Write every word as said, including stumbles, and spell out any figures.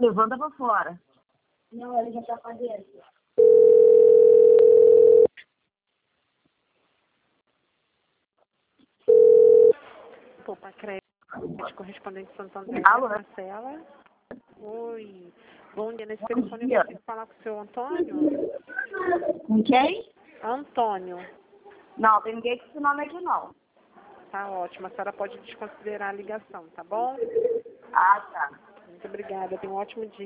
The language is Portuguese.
Levanta pra fora. Não, ele já tá pra dentro. Poupa Crédito, correspondente Santo André, Alô? Marcela. Oi. Bom dia, nesse telefone dia. eu consigo falar com o seu Antônio? Com quem? Antônio. Não, tem ninguém com esse nome aqui, não. Tá ótimo, a senhora pode desconsiderar a ligação, tá bom? Ah, tá. Muito obrigada, tenha um ótimo dia.